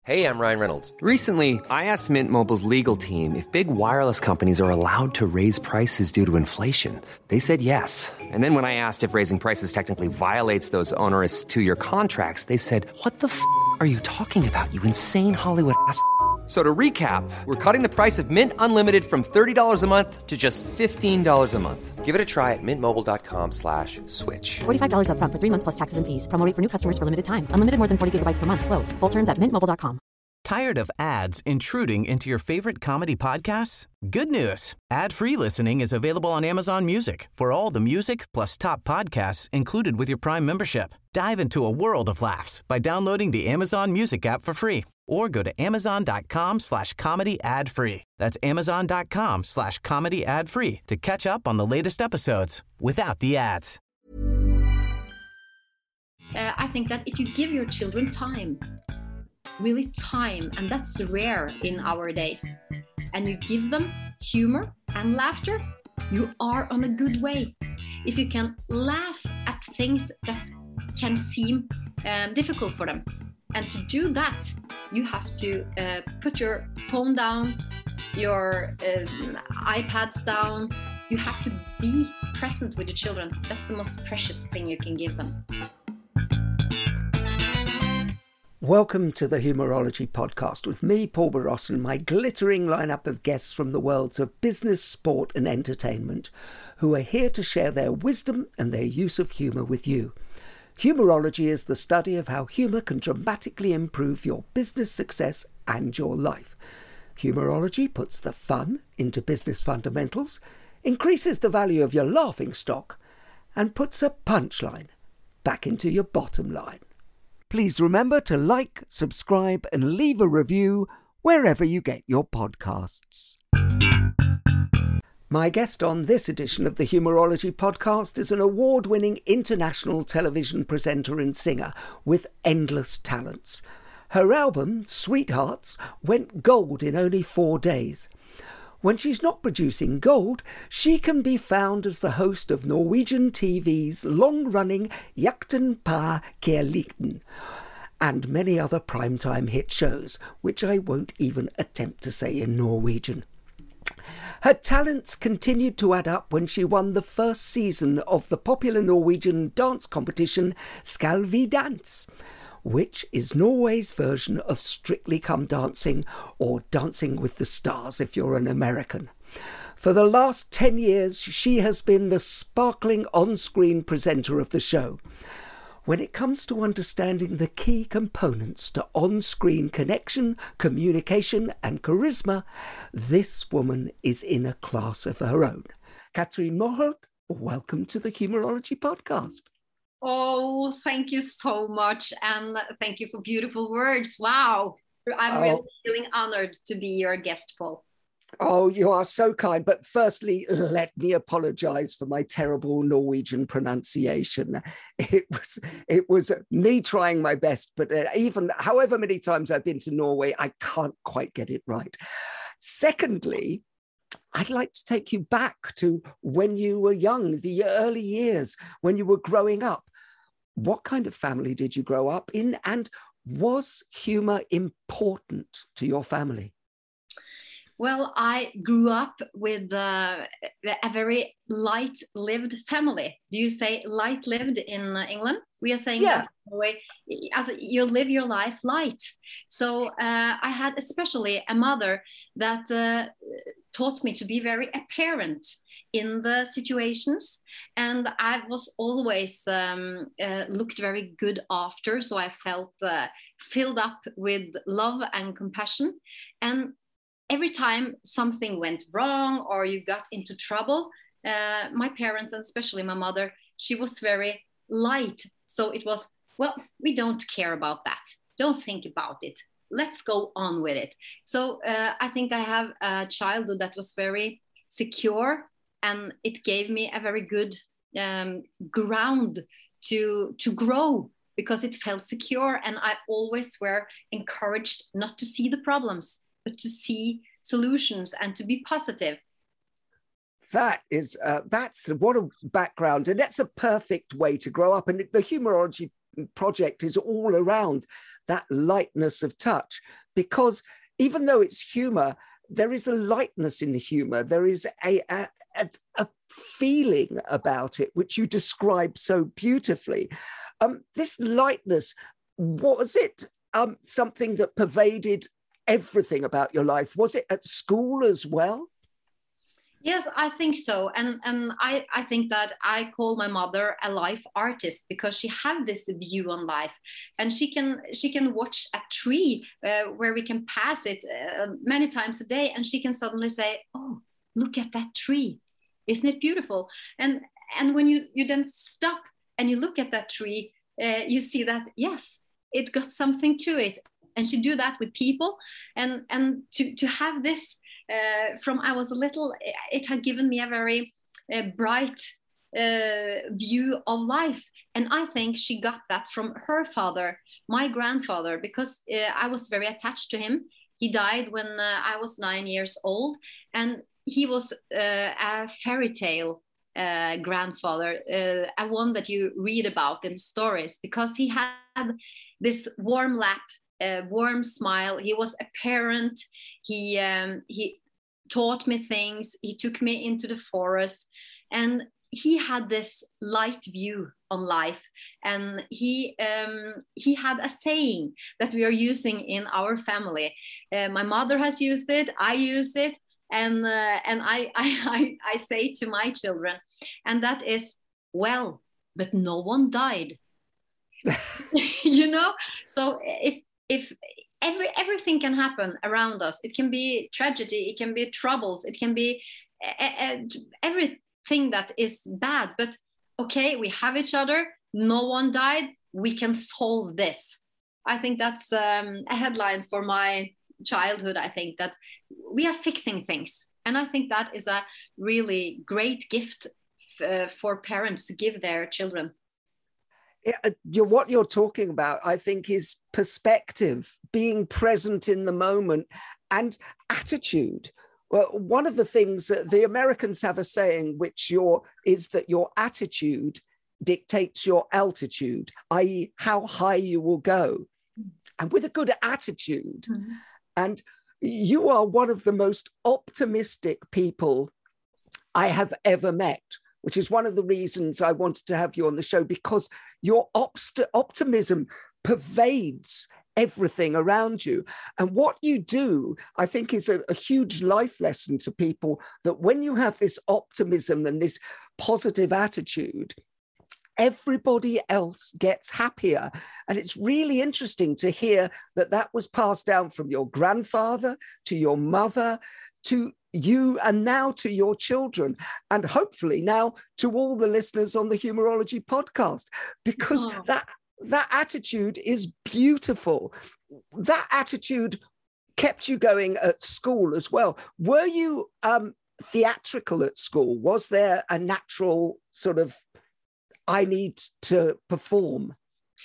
Hey, I'm Ryan Reynolds. Recently, I asked Mint Mobile's legal team if big wireless companies are allowed to raise prices due to inflation. They said yes. And then when I asked if raising prices technically violates those onerous two-year contracts, they said, "What the f*** are you talking about, you insane Hollywood ass?" So to recap, we're cutting the price of Mint Unlimited from $30 a month to just $15 a month. Give it a try at mintmobile.com/switch. $45 up front for 3 months plus taxes and fees. Promo rate for new customers for limited time. Unlimited more than 40 gigabytes per month. Slows full terms at mintmobile.com. Tired of ads intruding into your favorite comedy podcasts? Good news. Ad-free listening is available on Amazon Music for all the music plus top podcasts included with your Prime membership. Dive into a world of laughs by downloading the Amazon Music app for free or go to amazon.com/comedy ad-free. That's amazon.com/comedy ad-free to catch up on the latest episodes without the ads. I think that if you give your children time, really time, and that's rare in our days, and you give them humor and laughter, you are on a good way. If you can laugh at things that can seem difficult for them, and to do that, you have to put your phone down, your iPads down. You have to be present with your children. That's the most precious thing you can give them. Welcome to the Humourology Podcast with me, Paul Boross, and my glittering lineup of guests from the worlds of business, sport and entertainment, who are here to share their wisdom and their use of humour with you. Humourology is the study of how humour can dramatically improve your business success and your life. Humourology puts the fun into business fundamentals, increases the value of your laughing stock, and puts a punchline back into your bottom line. Please remember to like, subscribe and leave a review wherever you get your podcasts. My guest on this edition of the Humourology Podcast is an award-winning international television presenter and singer with endless talents. Her album, Sweethearts, went gold in only 4 days. When she's not producing gold, she can be found as the host of Norwegian TV's long-running Jakten på Kjærligheden and many other primetime hit shows, which I won't even attempt to say in Norwegian. Her talents continued to add up when she won the first season of the popular Norwegian dance competition Skal vi dans, which is Norway's version of Strictly Come Dancing, or Dancing with the Stars if you're an American. For the last 10 years, she has been the sparkling on-screen presenter of the show. When it comes to understanding the key components to on-screen connection, communication and charisma, this woman is in a class of her own. Katrin Moholt, welcome to the Humourology Podcast. Oh, thank you so much. And thank you for beautiful words. Wow. I'm really feeling honored to be your guest, Paul. Oh, you are so kind. But firstly, let me apologise for my terrible Norwegian pronunciation. It was me trying my best, but even however many times I've been to Norway, I can't quite get it right. Secondly, I'd like to take you back to when you were young, the early years, when you were growing up. What kind of family did you grow up in? And was humour important to your family? Well, I grew up with a very light-lived family. Do you say light-lived in England? We are saying that way, as you live your life light. So I had especially a mother that taught me to be very apparent in the situations, and I was always looked very good after, so I felt filled up with love and compassion. And every time something went wrong or you got into trouble, my parents, and especially my mother, she was very light. So it was, well, we don't care about that. Don't think about it. Let's go on with it. So I think I have a childhood that was very secure, and it gave me a very good ground to grow, because it felt secure. And I always were encouraged not to see the problems, but to see solutions and to be positive. That's what a background, and that's a perfect way to grow up. And the Humourology project is all around that lightness of touch, because even though it's humor, there is a lightness in the humor. There is a feeling about it, which you describe so beautifully. This lightness, was it something that pervaded everything about your life? Was it at school as well? Yes, I think so. And I think that I call my mother a life artist, because she had this view on life, and she can watch a tree where we can pass it many times a day, and she can suddenly say, "Oh, look at that tree. Isn't it beautiful?" And when you then stop and you look at that tree, you see that, yes, it got something to it. And she do that with people, and to have this from I was little, it had given me a very bright view of life. And I think she got that from her father, my grandfather, because I was very attached to him. He died when I was 9 years old, and he was a fairy tale grandfather, a one that you read about in stories, because he had this warm lap, warm smile. He was a parent. He taught me things. He took me into the forest, and he had this light view on life. And he had a saying that we are using in our family. My mother has used it. I use it, and I say to my children, and that is, "Well, but no one died." You know. So if everything can happen around us. It can be tragedy, it can be troubles, it can be everything that is bad. But okay, we have each other, no one died, we can solve this. I think that's a headline for my childhood. I think that we are fixing things. And I think that is a really great gift for parents to give their children. What you're talking about, I think, is perspective, being present in the moment, and attitude. Well, one of the things that the Americans have a saying, is that your attitude dictates your altitude, i.e., how high you will go. And with a good attitude, and you are one of the most optimistic people I have ever met, which is one of the reasons I wanted to have you on the show, because your optimism pervades everything around you. And what you do, I think, is a huge life lesson to people, that when you have this optimism and this positive attitude, everybody else gets happier. And it's really interesting to hear that that was passed down from your grandfather to your mother to you, and now to your children, and hopefully now to all the listeners on the Humourology podcast, because that attitude is beautiful. That attitude kept you going at school as well. Were you theatrical at school? Was there a natural sort of, I need to perform?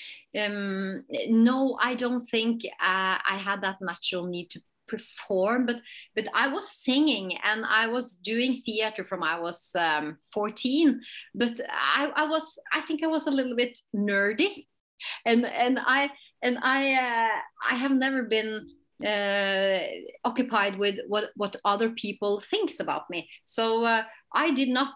No, I don't think I had that natural need to perform, but I was singing and I was doing theater from I was 14. But I think I was a little bit nerdy, and I have never been occupied with what other people thinks about me. So I did not.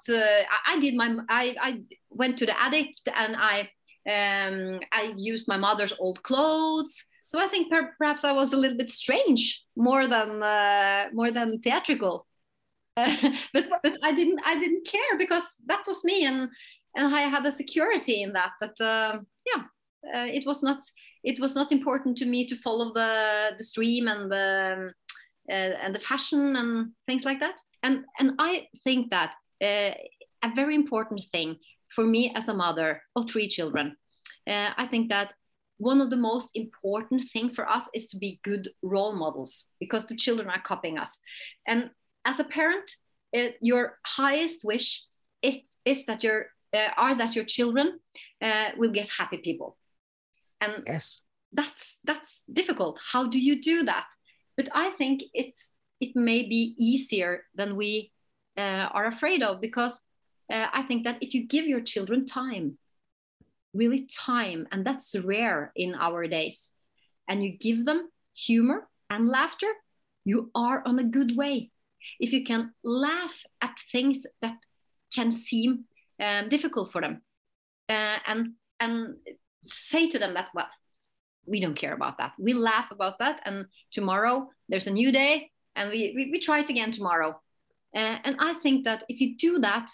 I went to the attic and I used my mother's old clothes. So I think perhaps I was a little bit strange, more than theatrical. But I didn't care, because that was me, and I had a security in that. It was not important to me to follow the stream and the fashion and things like that. And I think that a very important thing for me as a mother of 3 children, I think that one of the most important thing for us is to be good role models, because the children are copying us. And as a parent, your highest wish is that your children will get happy people. And yes, that's difficult. How do you do that? But I think it may be easier than we are afraid of, because I think that if you give your children time, really time, and that's rare in our days, and you give them humor and laughter, you are on a good way. If you can laugh at things that can seem difficult for them, and say to them that, well, we don't care about that. We laugh about that, and tomorrow there's a new day, and we try it again tomorrow. And I think that if you do that,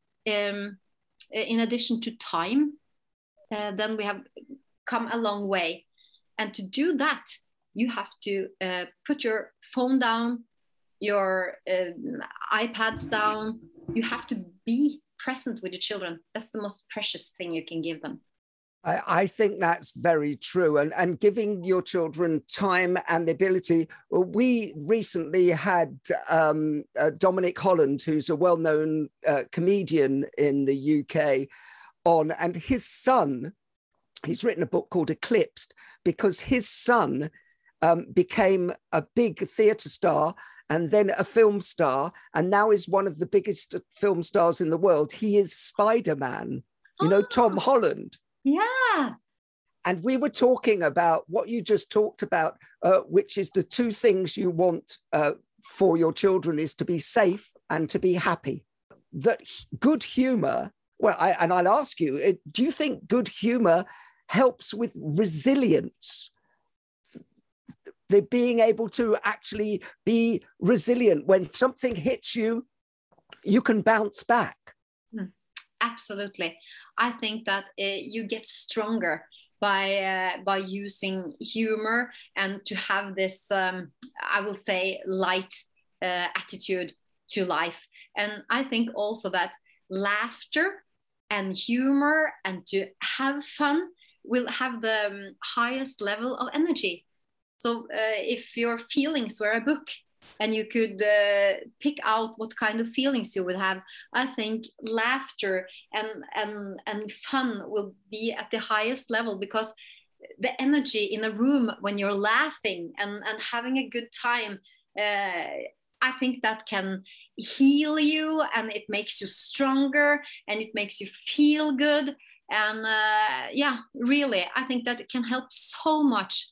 in addition to time, then we have come a long way. And to do that, you have to put your phone down, your iPads down. You have to be present with your children. That's the most precious thing you can give them. I think that's very true. And giving your children time and the ability. We recently had Dominic Holland, who's a well-known comedian in the UK, on, and his son, he's written a book called Eclipsed, because his son became a big theatre star and then a film star, and now is one of the biggest film stars in the world. He is Spider-Man, Tom Holland. Yeah. And we were talking about what you just talked about, which is the two things you want for your children is to be safe and to be happy. That good humor, I'll ask you, do you think good humor helps with resilience? The being able to actually be resilient when something hits you, you can bounce back. Absolutely. I think that you get stronger by using humor, and to have this, I will say, light attitude to life. And I think also that laughter and humor and to have fun will have the highest level of energy. So if your feelings were a book, and you could pick out what kind of feelings you would have, I think laughter and fun will be at the highest level, because the energy in a room when you're laughing and having a good time, I think that can heal you, and it makes you stronger, and it makes you feel good. And really, I think that it can help so much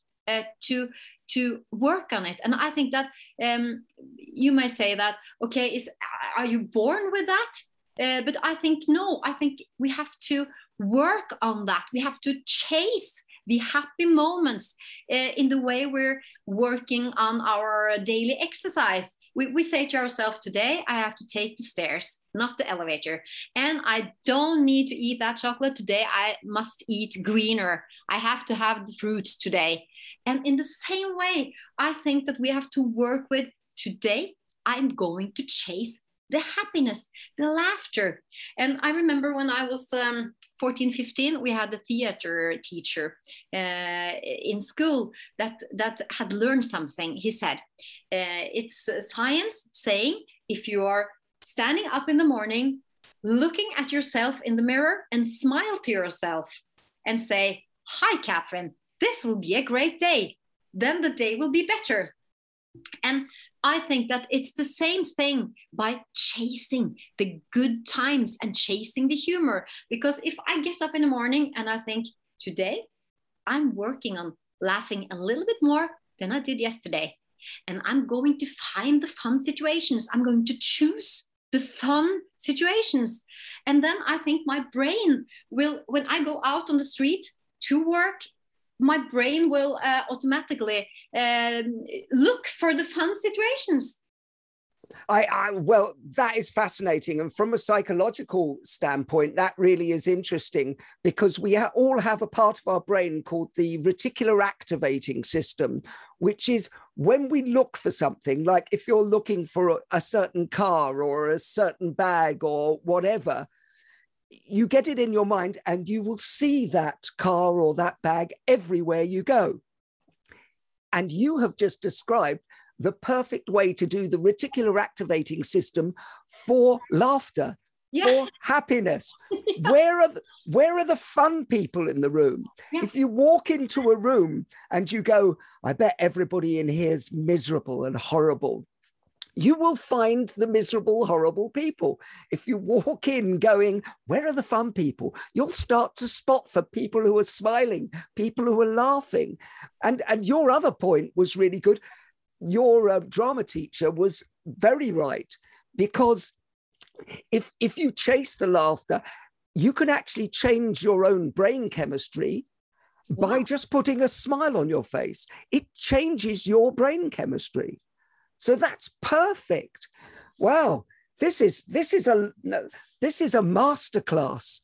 to work on it. And I think that you may say that, okay, are you born with that? But I think no, I think we have to work on that. We have to chase the happy moments in the way we're working on our daily exercise. We say to ourselves, today I have to take the stairs, not the elevator. And I don't need to eat that chocolate today. I must eat greener. I have to have the fruits today. And in the same way, I think that we have to work with, today, I'm going to chase the happiness, the laughter. And I remember when I was 14, 15, we had a theater teacher in school that had learned something. He said, it's science saying, if you are standing up in the morning, looking at yourself in the mirror and smile to yourself and say, hi, Catherine, this will be a great day. Then the day will be better. And I think that it's the same thing by chasing the good times and chasing the humor. Because if I get up in the morning and I think, today I'm working on laughing a little bit more than I did yesterday, and I'm going to find the fun situations, I'm going to choose the fun situations. And then I think my brain will, when I go out on the street to work, my brain will automatically look for the fun situations. Well, that is fascinating. And from a psychological standpoint, that really is interesting, because we all have a part of our brain called the reticular activating system, which is when we look for something, like if you're looking for a certain car or a certain bag or whatever, you get it in your mind and you will see that car or that bag everywhere you go. And you have just described the perfect way to do the reticular activating system for laughter, for happiness. Yeah. Where are the fun people in the room? Yeah. If you walk into a room and you go, I bet everybody in here is miserable and horrible, you will find the miserable, horrible people. If you walk in going, where are the fun people? You'll start to spot for people who are smiling, people who are laughing. And your other point was really good. Your drama teacher was very right, because if you chase the laughter, you can actually change your own brain chemistry by just putting a smile on your face. It changes your brain chemistry. So that's perfect. Wow, this is a masterclass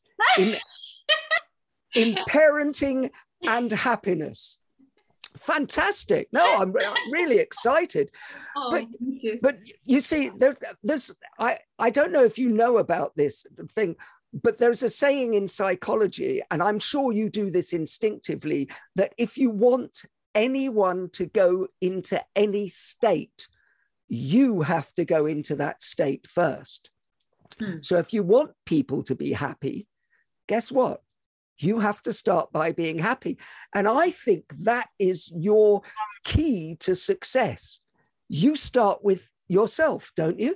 in parenting and happiness. Fantastic. No, I'm really excited. Oh, but you see, there's I don't know if you know about this thing, but there's a saying in psychology, and I'm sure you do this instinctively, that if you want anyone to go into any state, you have to go into that state first. So if you want people to be happy, guess what? You have to start by being happy. And I think that is your key to success. You start with yourself, don't you?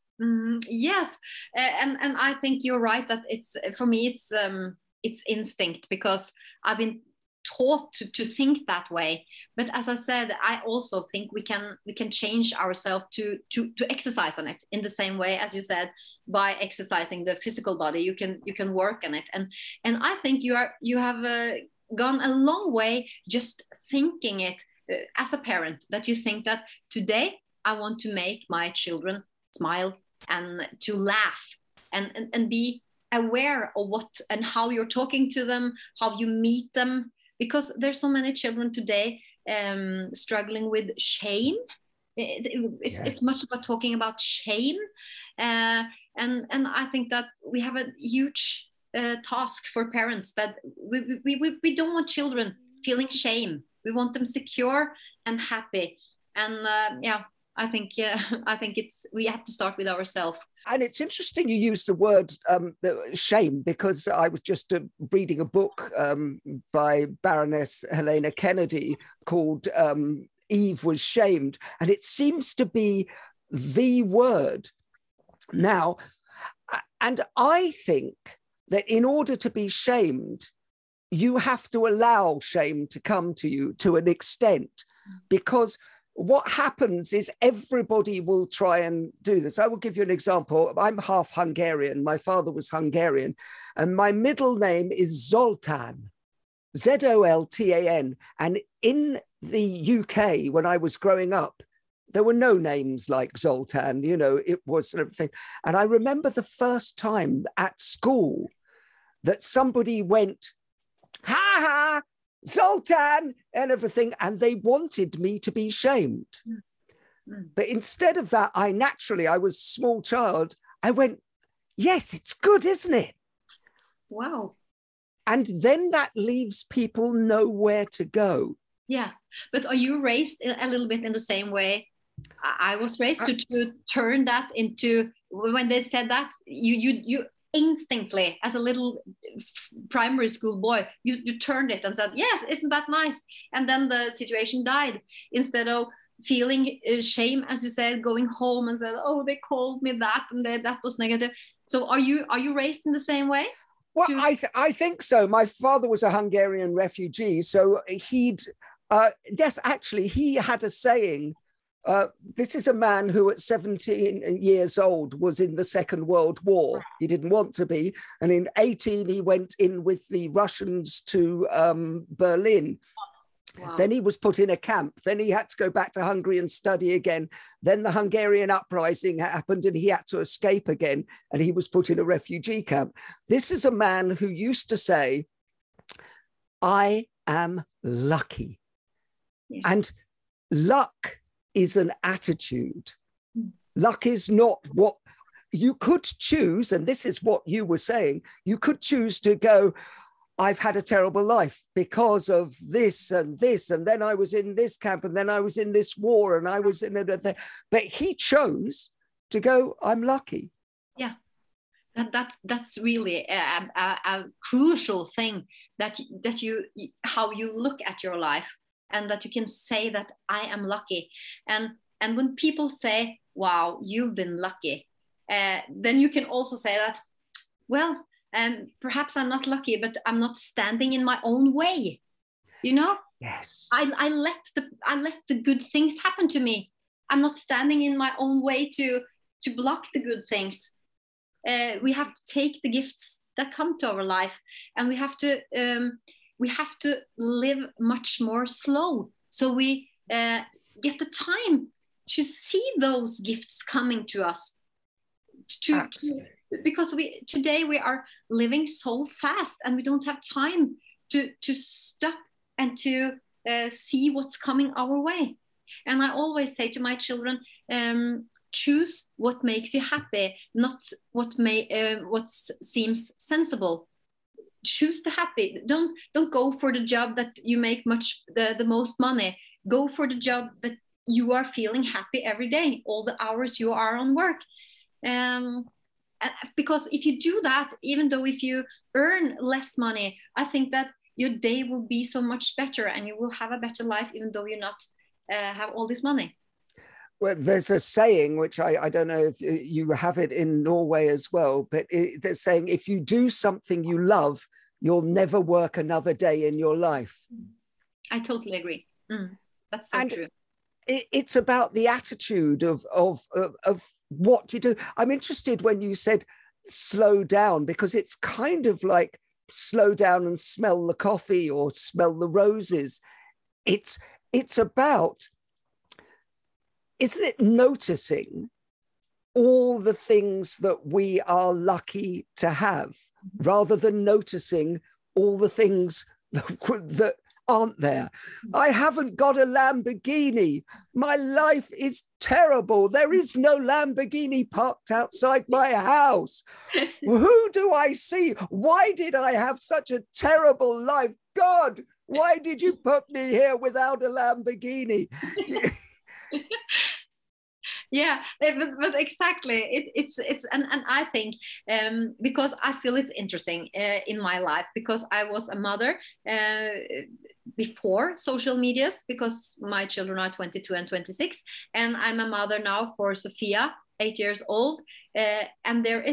Yes, and I think you're right that it's, for me, it's instinct, because I've been taught to think that way. But as I said, I also think we can change ourselves to exercise on it in the same way as you said. By exercising the physical body, you can work on it, and I think you have gone a long way just thinking it as a parent, that you think that today I want to make my children smile and to laugh and be aware of what and how you're talking to them, how you meet them, because there's so many children today struggling with shame. It's much about talking about shame, and I think that we have a huge task for parents, that we don't want children feeling shame. We want them secure and happy, and I think we have to start with ourselves. And it's interesting you use the word shame, because I was just reading a book by Baroness Helena Kennedy called Eve Was Shamed, and it seems to be the word now. And I think that in order to be shamed, you have to allow shame to come to you to an extent, because what happens is everybody will try and do this. I will give you an example. I'm half Hungarian. My father was Hungarian, and my middle name is Zoltán, Zoltan. And in the UK, when I was growing up, there were no names like Zoltan, it was everything. And I remember the first time at school that somebody went, ha ha, Zoltan, and everything, and they wanted me to be shamed. But instead of that, I was a small child, I went, yes, it's good, isn't it? Wow. And then that leaves people nowhere to go. Yeah, but are you raised a little bit in the same way I was raised to turn that into, when they said that, you instantly, as a little primary school boy, you turned it and said, yes, isn't that nice? And then the situation died. Instead of feeling shame, as you said, going home and said, oh, they called me that, and that was negative. So are you raised in the same way? Well, I think so. My father was a Hungarian refugee, so he had a saying. This is a man who at 17 years old was in the Second World War. He didn't want to be. And in 18, he went in with the Russians to Berlin. Wow. Then he was put in a camp. Then he had to go back to Hungary and study again. Then the Hungarian uprising happened and he had to escape again. And he was put in a refugee camp. This is a man who used to say, I am lucky. Yeah. And luck is an attitude. Luck is not what you could choose. And this is what you were saying. You could choose to go, I've had a terrible life because of this and this. And then I was in this camp and then I was in this war and I was in it. But he chose to go, I'm lucky. Yeah. That's really a crucial thing that how you look at your life, and that you can say that I am lucky. And And when people say, wow, you've been lucky, then you can also say that, well, perhaps I'm not lucky, but I'm not standing in my own way. You know? Yes. I let the good things happen to me. I'm not standing in my own way to block the good things. We have to take the gifts that come to our life, and we have to live much more slow, so we get the time to see those gifts coming to us. Because today we are living so fast, and we don't have time to stop and to see what's coming our way. And I always say to my children, choose what makes you happy, not what seems sensible. Choose the happy. Don't go for the job that you make the most money. Go for the job that you are feeling happy every day, all the hours you are on work. Because if you do that, even though if you earn less money, I think that your day will be so much better, and you will have a better life, even though you not have all this money. Well, there's a saying, which I don't know if you have it in Norway as well, but they're saying, if you do something you love, you'll never work another day in your life. I totally agree. That's so true. It's about the attitude of what you do. I'm interested when you said slow down, because it's kind of like slow down and smell the coffee or smell the roses. It's about, isn't it, noticing all the things that we are lucky to have, rather than noticing all the things that aren't there. I haven't got a Lamborghini. My life is terrible. There is no Lamborghini parked outside my house. Who do I see? Why did I have such a terrible life? God, why did you put me here without a Lamborghini? Yeah, but exactly. It's and I think because I feel it's interesting in my life, because I was a mother before social medias, because my children are 22 and 26, and I'm a mother now for Sophia, 8 years old, and there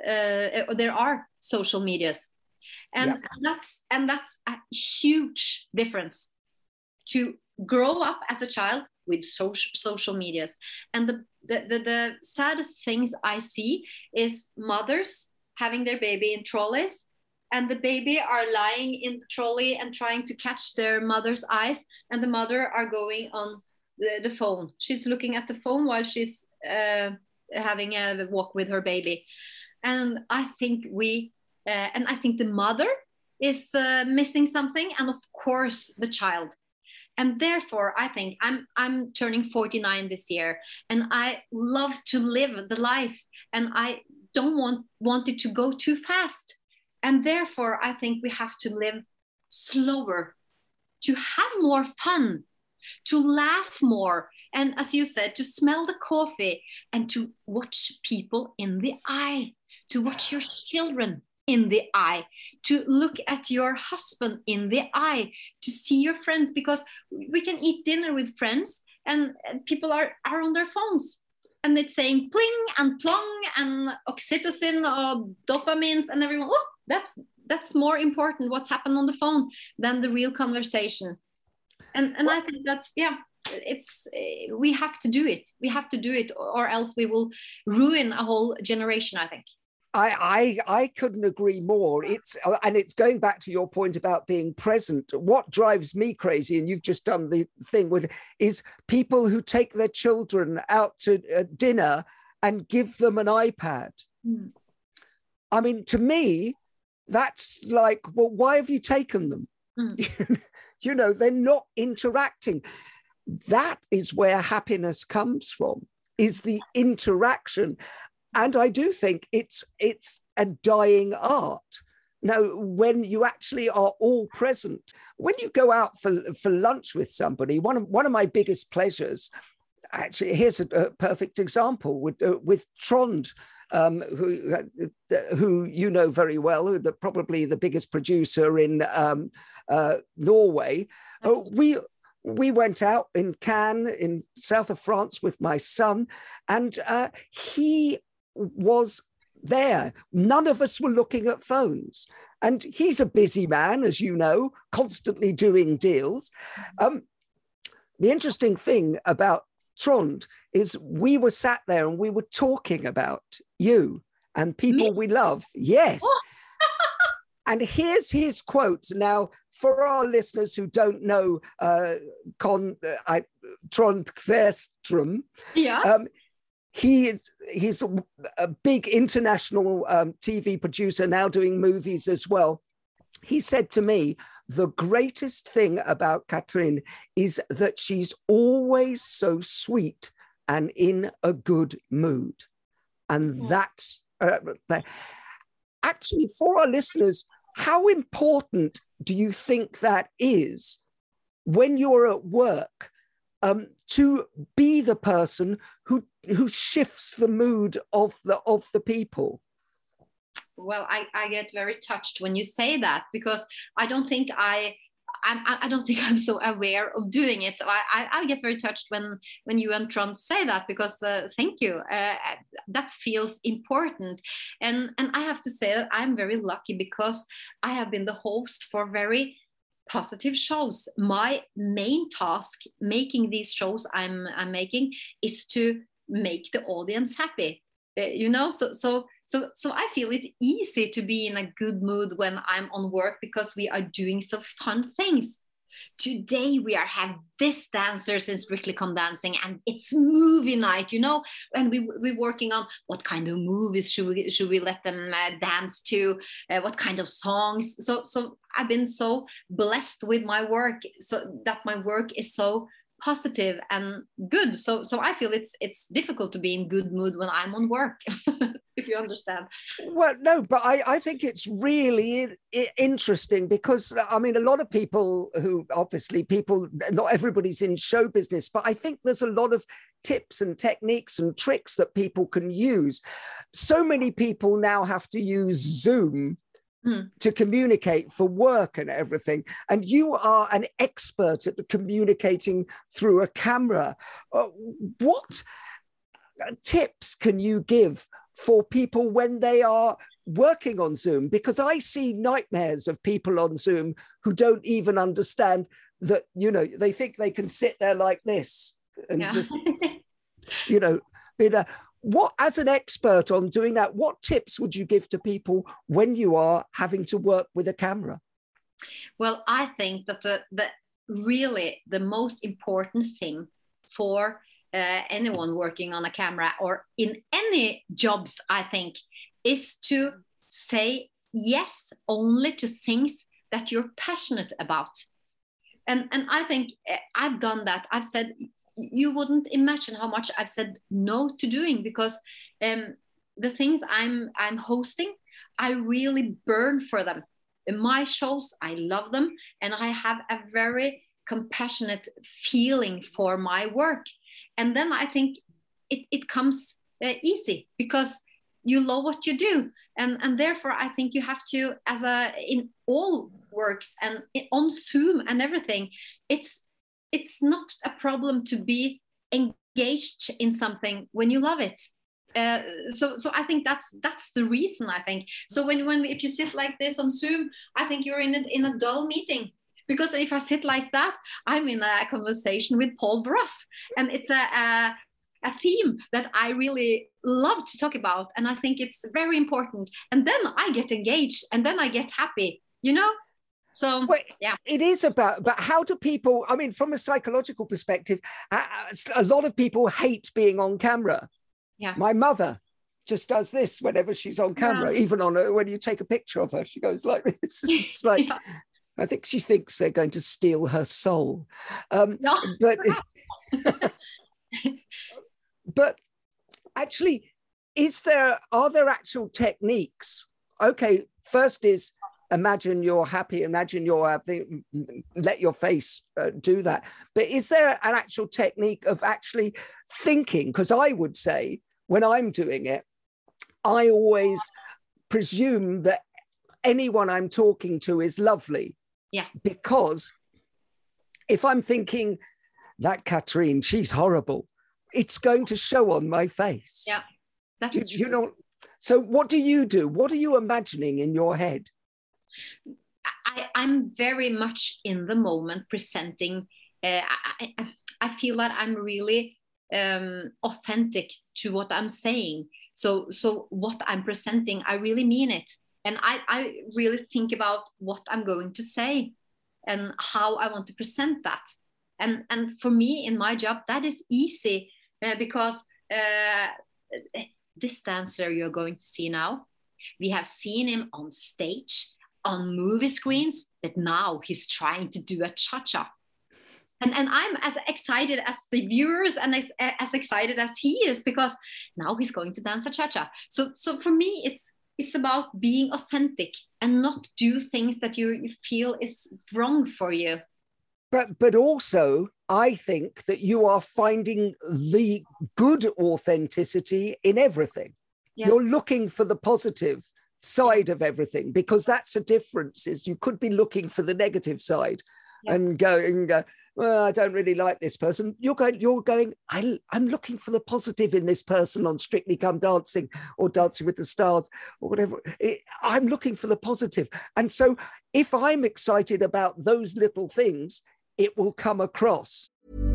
are social medias, and that's a huge difference to grow up as a child with social medias. And the saddest things I see is mothers having their baby in trolleys, and the baby are lying in the trolley and trying to catch their mother's eyes, and the mother are going on the phone. She's looking at the phone while she's having a walk with her baby. And I think the mother is missing something, and of course the child. And therefore, I think I'm turning 49 this year, and I love to live the life, and I don't want it to go too fast. And therefore, I think we have to live slower, to have more fun, to laugh more, and as you said, to smell the coffee, and to watch people in the eye, to watch your children in the eye, to look at your husband in the eye, to see your friends, because we can eat dinner with friends and people are on their phones, and it's saying pling and plong and oxytocin or dopamines, and everyone, oh, that's more important what's happened on the phone than the real conversation. And I think that, yeah, it's we have to do it, or else we will ruin a whole generation, I think. I couldn't agree more. It's going back to your point about being present. What drives me crazy, and you've just done the thing with, is people who take their children out to dinner and give them an iPad. I mean, to me, that's like, well, why have you taken them? You know, they're not interacting. That is where happiness comes from, is the interaction. And I do think it's a dying art. Now, when you actually are all present, when you go out for lunch with somebody, one of my biggest pleasures, actually, here's a perfect example with Trond, who you know very well, probably the biggest producer in Norway. we went out in Cannes in south of France with my son, and he was there. None of us were looking at phones. And he's a busy man, as you know, constantly doing deals. The interesting thing about Trond is we were sat there and we were talking about you and people we love. Yes. Oh. And here's his quote. Now, for our listeners who don't know Trond Kverstrom, he's a big international TV producer, now doing movies as well. He said to me, the greatest thing about Katrine is that she's always so sweet and in a good mood. And that's actually, for our listeners, how important do you think that is when you're at work to be the person who shifts the mood of the people? Well, I get very touched when you say that, because I don't think I'm so aware of doing it. So I get very touched when you and Trond say that, because thank you. That feels important. And I have to say that I'm very lucky, because I have been the host for very positive shows. My main task making these shows I'm making is to make the audience happy. So I feel it's easy to be in a good mood when I'm on work, because we are doing so fun things. Today we have this dancers in Strictly Come Dancing, and it's movie night, and we're working on what kind of movies should we let them dance to, what kind of songs. So I've been so blessed with my work, so that my work is so positive and good. So I feel it's difficult to be in good mood when I'm on work, if you understand. Well, no, but I think it's really interesting, because I mean, a lot of people not everybody's in show business, but I think there's a lot of tips and techniques and tricks that people can use. So many people now have to use Zoom to communicate for work and everything. And you are an expert at communicating through a camera. What tips can you give for people when they are working on Zoom? Because I see nightmares of people on Zoom who don't even understand that, they think they can sit there like this and just, what, as an expert on doing that, what tips would you give to people when you are having to work with a camera? Well, I think that the most important thing for anyone working on a camera or in any jobs, I think, is to say yes only to things that you're passionate about. And I think I've done that. I've said, you wouldn't imagine how much I've said no to doing, because the things I'm hosting, I really burn for them. In my shows, I love them, and I have a very compassionate feeling for my work. And then I think it comes easy, because you love what you do. And therefore, I think you have to, in all works and on Zoom and everything, it's not a problem to be engaged in something when you love it. So I think that's the reason, I think. So if you sit like this on Zoom, I think you're in a dull meeting. Because if I sit like that, I'm in a conversation with Paul Bross, and it's a theme that I really love to talk about, and I think it's very important. And then I get engaged, and then I get happy, So, yeah. It is but how do people, I mean, from a psychological perspective, a lot of people hate being on camera. Yeah. My mother just does this whenever she's on camera, even when you take a picture of her, she goes like this. It's like, I think she thinks they're going to steal her soul. But actually, are there actual techniques? Okay, first is, imagine you're happy, imagine you're happy, let your face do that. But is there an actual technique of actually thinking? Because I would say, when I'm doing it, I always presume that anyone I'm talking to is lovely. Yeah. Because if I'm thinking that Katrine, she's horrible, it's going to show on my face. Yeah, that's you know. So what do you do? What are you imagining in your head? I'm very much in the moment presenting. I feel that I'm really authentic to what I'm saying. So what I'm presenting, I really mean it. And I really think about what I'm going to say and how I want to present that. And for me, in my job, that is easy because this dancer you're going to see now, we have seen him on stage, on movie screens, but now he's trying to do a cha-cha. And I'm as excited as the viewers and as excited as he is, because now he's going to dance a cha-cha. So for me, it's about being authentic and not do things that you feel is wrong for you. But also, I think that you are finding the good authenticity in everything. Yeah. You're looking for the positive side of everything, because that's the difference. Is you could be looking for the negative side and going, well, I don't really like this person. You're going, I'm looking for the positive in this person on Strictly Come Dancing or Dancing with the Stars or whatever. I'm looking for the positive. And so if I'm excited about those little things, it will come across.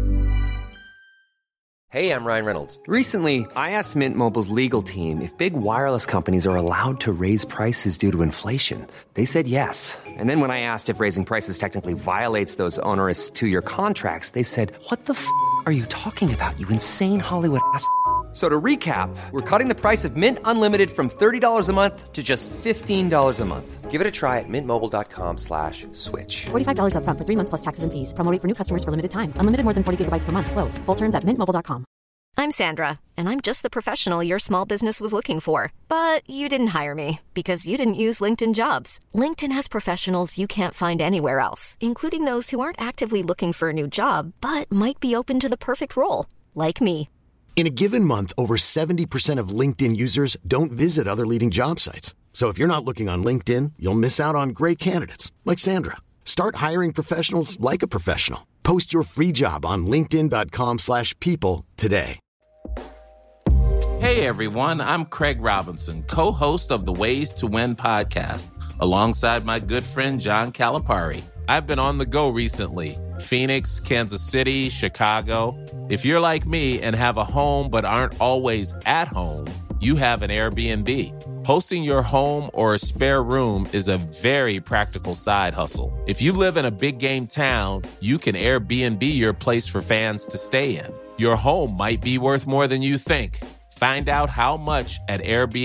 Hey, I'm Ryan Reynolds. Recently, I asked Mint Mobile's legal team if big wireless companies are allowed to raise prices due to inflation. They said yes. And then when I asked if raising prices technically violates those onerous 2-year contracts, they said, "What the f*** are you talking about, you insane Hollywood ass?" So to recap, we're cutting the price of Mint Unlimited from $30 a month to just $15 a month. Give it a try at mintmobile.com/switch. $45 up front for 3 months plus taxes and fees. Promo rate for new customers for limited time. Unlimited more than 40 gigabytes per month slows. Full terms at mintmobile.com. I'm Sandra, and I'm just the professional your small business was looking for. But you didn't hire me because you didn't use LinkedIn Jobs. LinkedIn has professionals you can't find anywhere else, including those who aren't actively looking for a new job, but might be open to the perfect role, like me. In a given month, over 70% of LinkedIn users don't visit other leading job sites. So if you're not looking on LinkedIn, you'll miss out on great candidates like Sandra. Start hiring professionals like a professional. Post your free job on linkedin.com/people today. Hey everyone, I'm Craig Robinson, co-host of the Ways to Win podcast, alongside my good friend John Calipari. I've been on the go recently. Phoenix, Kansas City, Chicago. If you're like me and have a home but aren't always at home, you have an Airbnb. Hosting your home or a spare room is a very practical side hustle. If you live in a big game town, you can Airbnb your place for fans to stay in. Your home might be worth more than you think. Find out how much at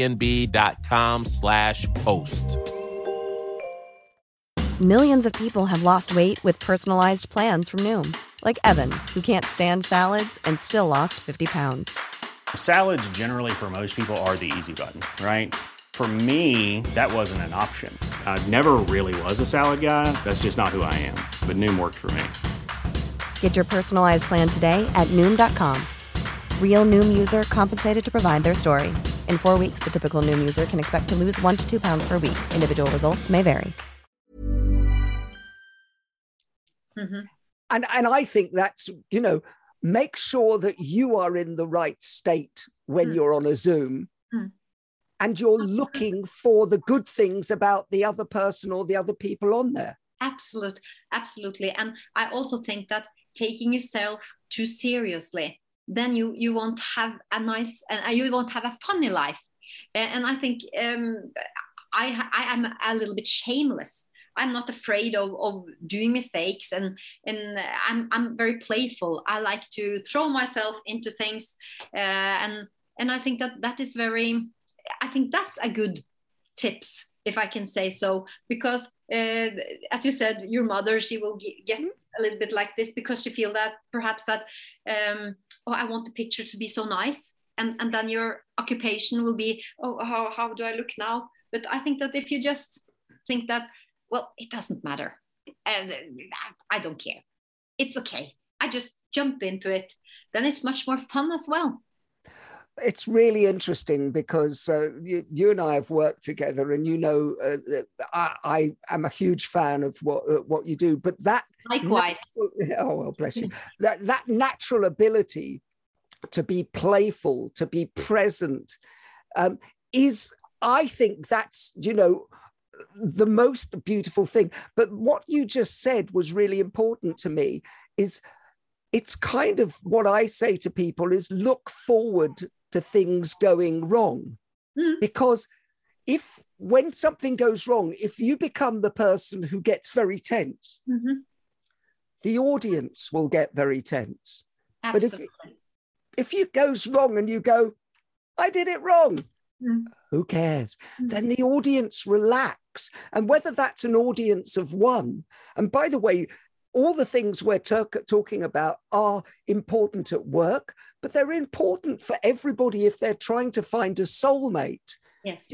airbnb.com/host. Millions of people have lost weight with personalized plans from Noom. Like Evan, who can't stand salads and still lost 50 pounds. Salads generally for most people are the easy button, right? For me, that wasn't an option. I never really was a salad guy. That's just not who I am. But Noom worked for me. Get your personalized plan today at Noom.com. Real Noom user compensated to provide their story. In 4 weeks, the typical Noom user can expect to lose 1 to 2 pounds per week. Individual results may vary. Mm-hmm. And I think that's, make sure that you are in the right state when you're on a Zoom and you're looking for the good things about the other person or the other people on there. Absolutely. And I also think that taking yourself too seriously, then you won't have a nice, and you won't have a funny life. And I think I am a little bit shameless. I'm not afraid of doing mistakes, and I'm very playful. I like to throw myself into things, and I think that is I think that's a good tips, if I can say so, because as you said, your mother, she will get a little bit like this because she feel that perhaps that I want the picture to be so nice, and then your occupation will be, how do I look now? But I think that if you just think that, well, it doesn't matter, and I don't care, it's okay, I just jump into it, then it's much more fun as well. It's really interesting because you and I have worked together, and I am a huge fan of what you do. But that likewise, oh well, bless you. that natural ability to be playful, to be present, is, I think that's the most beautiful thing. But what you just said was really important to me. It's kind of what I say to people is look forward to things going wrong. Because when something goes wrong, if you become the person who gets very tense, the audience will get very tense. Absolutely. But if it goes wrong and you go, I did it wrong, who cares? Then the audience relax. And whether that's an audience of one, and by the way, all the things we're talking about are important at work, but they're important for everybody if they're trying to find a soulmate. Yes.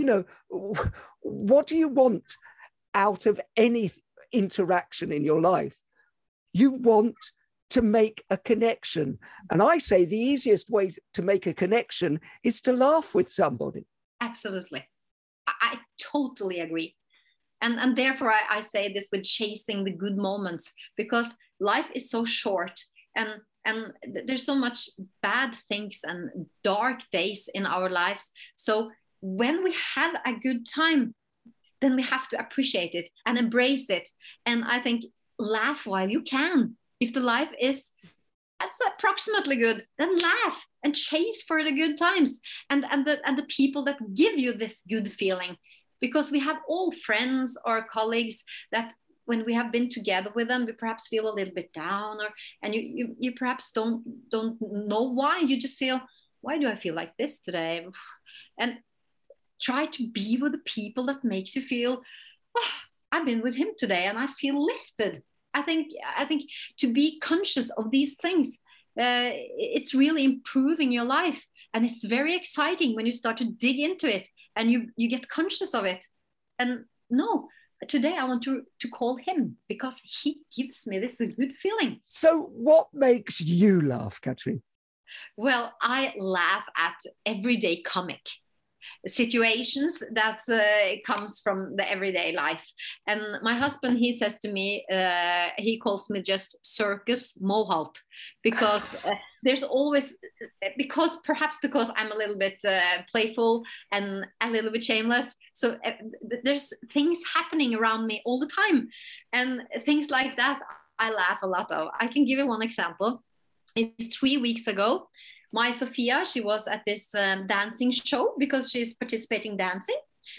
What do you want out of any interaction in your life? You want to make a connection. And I say the easiest way to make a connection is to laugh with somebody. Absolutely. I totally agree. And therefore, I say this with chasing the good moments, because life is so short, and there's so much bad things and dark days in our lives. So when we have a good time, then we have to appreciate it and embrace it. And I think laugh while you can. If the life is approximately good, then laugh and chase for the good times and the people that give you this good feeling. Because we have all friends or colleagues that when we have been together with them, we perhaps feel a little bit down, and you perhaps don't know why. You just feel, why do I feel like this today? And try to be with the people that makes you feel, I've been with him today and I feel lifted. I think to be conscious of these things, it's really improving your life. And it's very exciting when you start to dig into it and you get conscious of it. And no, today I want to call him because he gives me this good feeling. So what makes you laugh, Katrin? Well, I laugh at everyday comic situations that comes from the everyday life. And my husband, he says to me, he calls me just Circus Mohalt, because there's always, because I'm a little bit playful and a little bit shameless, so there's things happening around me all the time, and things like that I laugh a lot of. I can give you one example. It's 3 weeks ago. My Sophia, she was at this dancing show because she's participating dancing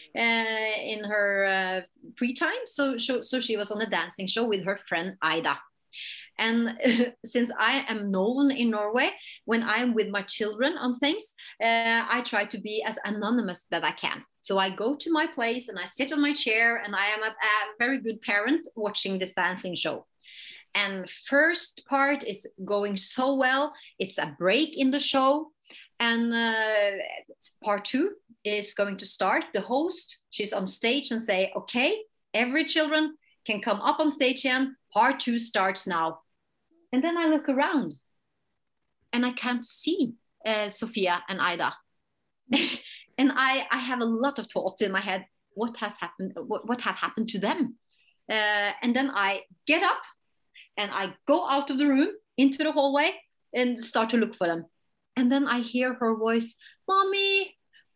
in her free time. So she was on a dancing show with her friend Ida. And since I am known in Norway, when I'm with my children on things, I try to be as anonymous that I can. So I go to my place and I sit on my chair, and I am a very good parent watching this dancing show. And first part is going so well. It's a break in the show. And part 2 is going to start. The host, she's on stage and say, okay, every children can come up on stage again. Part 2 starts now. And then I look around and I can't see Sophia and Ida. And I have a lot of thoughts in my head. What has happened? What have happened to them? And then I get up and I go out of the room into the hallway and start to look for them. And then I hear her voice, Mommy,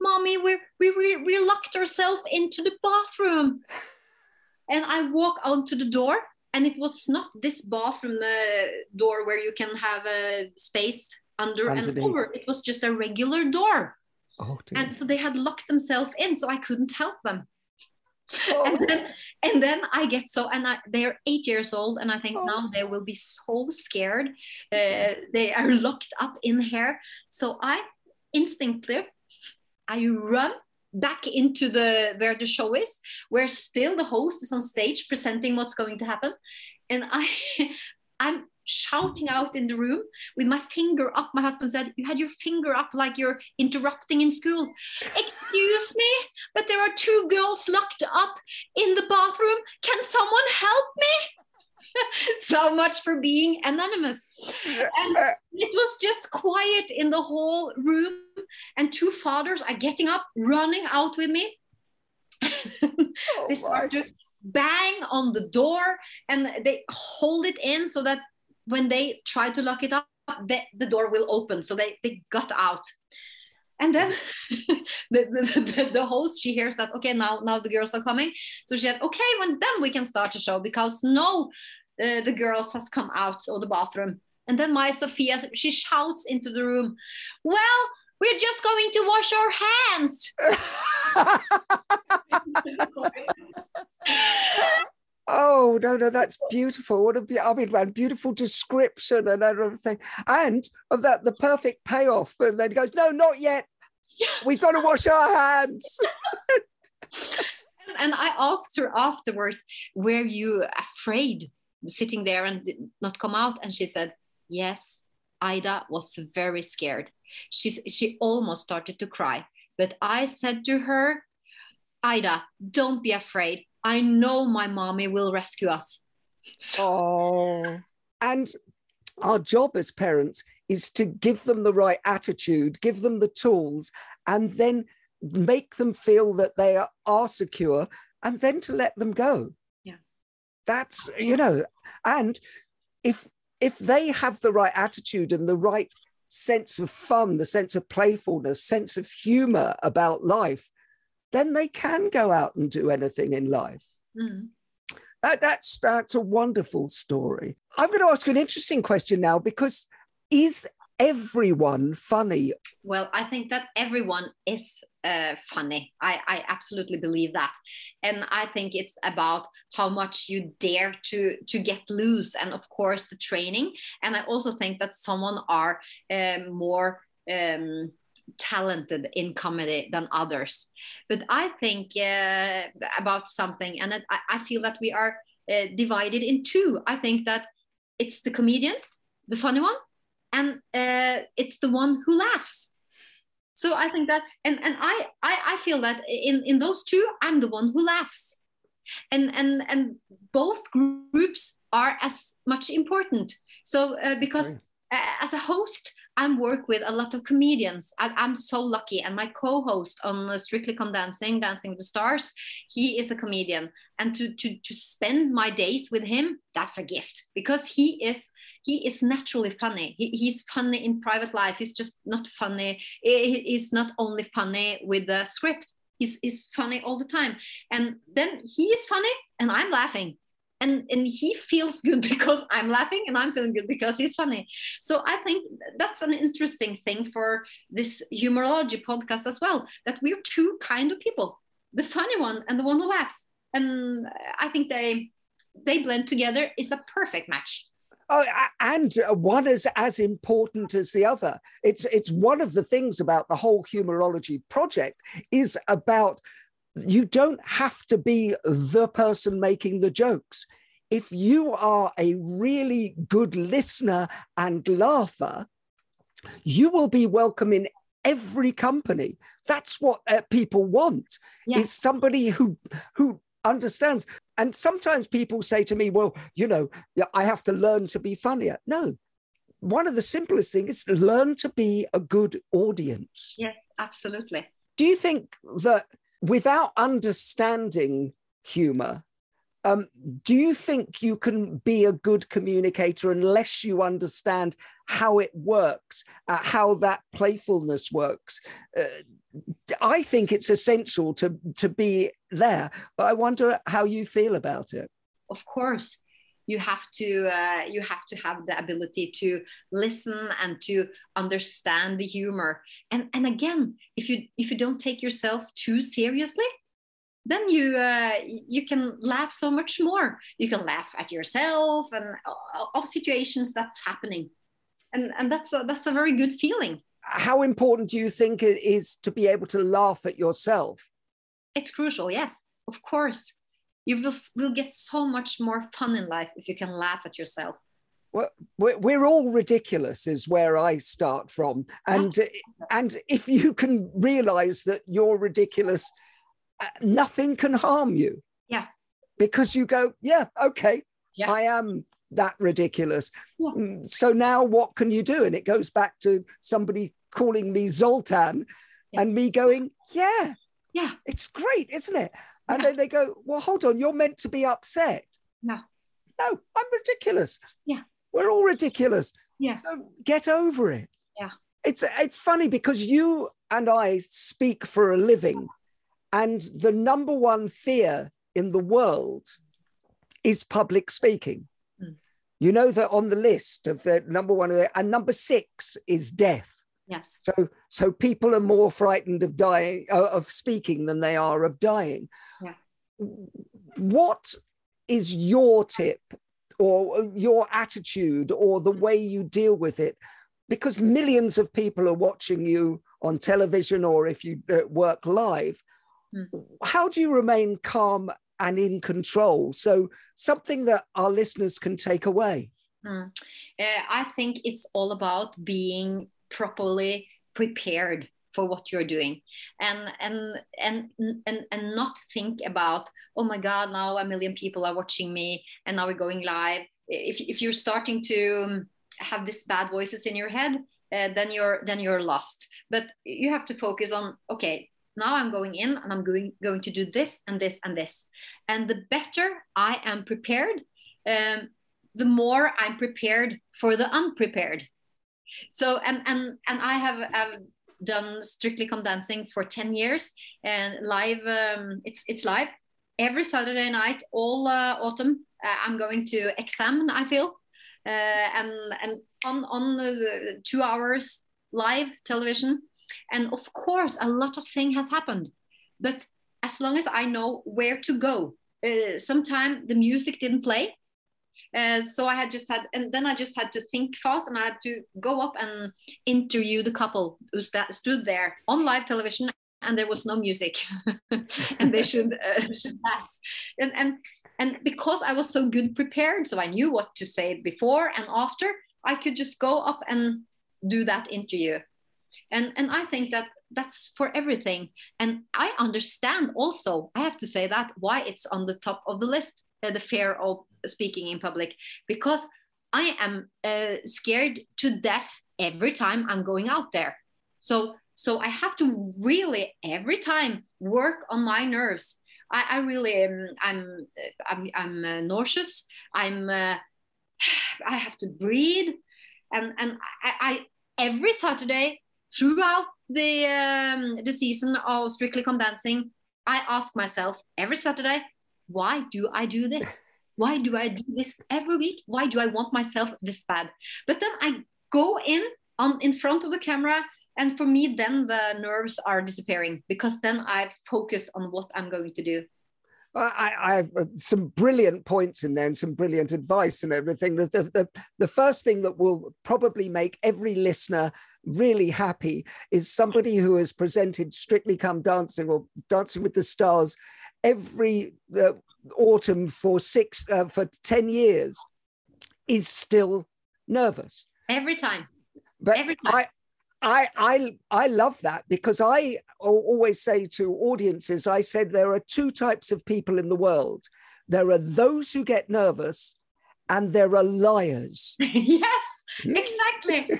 we locked ourselves into the bathroom. And I walk onto the door, and it was not this bathroom door where you can have a space under and over. It was just a regular door. Oh, and so they had locked themselves in, so I couldn't help them. Oh. And then I get they're 8 years old, and I think now they will be so scared. They are locked up in here. So I instinctively, I run back into where the show is, where still the host is on stage presenting what's going to happen. And I'm shouting out in the room with my finger up. My husband said, you had your finger up like you're interrupting in school. Excuse me, but there are 2 girls locked up in the bathroom. Can someone help me? So much for being anonymous. And it was just quiet in the whole room. And two fathers are getting up, running out with me. They start to bang on the door and they hold it in so that when they try to lock it up, the door will open. So they got out. And then the host, she hears that, okay, now the girls are coming. So she said, okay, then we can start the show, because the girls has come out of the bathroom. And then my Sophia, she shouts into the room, well, we're just going to wash our hands. Oh, no, that's beautiful. What a beautiful description and everything. And of that, the perfect payoff. And then he goes, no, not yet. We've got to wash our hands. And I asked her afterward, were you afraid sitting there and not come out? And she said, yes, Ida was very scared. She almost started to cry. But I said to her, Ida, don't be afraid. I know my mommy will rescue us. Oh, and our job as parents is to give them the right attitude, give them the tools, and then make them feel that they are secure, and then to let them go. Yeah. That's, and if they have the right attitude and the right sense of fun, the sense of playfulness, sense of humor about life, then they can go out and do anything in life. Mm. That's a wonderful story. I'm going to ask you an interesting question now, because is everyone funny? Well, I think that everyone is funny. I absolutely believe that. And I think it's about how much you dare to get loose, and of course the training. And I also think that someone are more talented in comedy than others. But I think about something, and I feel that we are divided in two. I think that it's the comedians, the funny one, and it's the one who laughs. So I think that, and I feel that in those two, I'm the one who laughs, and both groups are as much important. So because as a host, I work with a lot of comedians. I'm so lucky. And my co-host on Strictly Come Dancing, Dancing with the Stars, he is a comedian. And to spend my days with him, that's a gift, because he is naturally funny. He's funny in private life. He's just not funny. He's not only funny with the script. He's funny all the time. And then he is funny and I'm laughing. And he feels good because I'm laughing, and I'm feeling good because he's funny. So I think that's an interesting thing for this Humorology podcast as well, that we're two kind of people, the funny one and the one who laughs. And I think they blend together. Is a perfect match. Oh, and one is as important as the other. It's one of the things about the whole Humorology project is about, you don't have to be the person making the jokes. If you are a really good listener and laugher, you will be welcome in every company. That's what people want, is somebody who understands. And sometimes people say to me, well, I have to learn to be funnier. No, one of the simplest things is to learn to be a good audience. Yes, absolutely. Do you think that without understanding humor, do you think you can be a good communicator unless you understand how it works, how that playfulness works? I think it's essential to be there, but I wonder how you feel about it. Of course, you have to have the ability to listen and to understand the humor. And again, if you don't take yourself too seriously, then you can laugh so much more. You can laugh at yourself and of situations that's happening, and that's a very good feeling. How important do you think it is to be able to laugh at yourself? It's crucial, yes, of course. You will get so much more fun in life if you can laugh at yourself. Well, we're all ridiculous is where I start from. And if you can realize that you're ridiculous, nothing can harm you. Yeah. Because you go, yeah, okay, Yeah. I am that ridiculous. Yeah. So now what can you do? And it goes back to somebody calling me Zoltan and me going, yeah, it's great, isn't it? And then they go, well, hold on, you're meant to be upset. No, I'm ridiculous. Yeah. We're all ridiculous. Yeah. So get over it. Yeah. It's funny because you and I speak for a living, and the number one fear in the world is public speaking. You know that on the list of the number one, and number 6 is death. Yes. So people are more frightened of dying, of speaking, than they are of dying. Yeah. What is your tip or your attitude or the way you deal with it? Because millions of people are watching you on television or if you work live. How do you remain calm and in control? So something that our listeners can take away. I think it's all about being properly prepared for what you're doing, and not think about, oh my God, now 1 million people are watching me and now we're going live. If you're starting to have these bad voices in your head, then you're lost. But you have to focus on, okay, now I'm going in and I'm going to do this and this and this. And the better I am prepared, the more I'm prepared for the unprepared. So, and I have done Strictly Come Dancing for 10 years and live, it's live every Saturday night, all autumn. I'm going to examine, I feel, and on 2 hours live television. And of course, a lot of things has happened, but as long as I know where to go, sometimes the music didn't play. So I just had to think fast, and I had to go up and interview the couple who stood there on live television, and there was no music, and they should dance. And because I was so good prepared, so I knew what to say before and after, I could just go up and do that interview. And I think that's for everything. And I understand also, I have to say that, why it's on the top of the list, the fear of speaking in public, because I am scared to death every time I'm going out there. So I have to really every time work on my nerves. I really I'm nauseous. I have to breathe, and I every Saturday throughout the season of Strictly Come Dancing, I ask myself every Saturday, why do I do this? Why do I do this every week? Why do I want myself this bad? But then I go in front of the camera, and for me, then the nerves are disappearing, because then I've focused on what I'm going to do. I have some brilliant points in there and some brilliant advice and everything. The first thing that will probably make every listener really happy is somebody who has presented Strictly Come Dancing or Dancing with the Stars every autumn for 10 years is still nervous. Every time. But every time. I love that, because I always say to audiences, I said there are 2 types of people in the world. There are those who get nervous, and there are liars. Yes, exactly.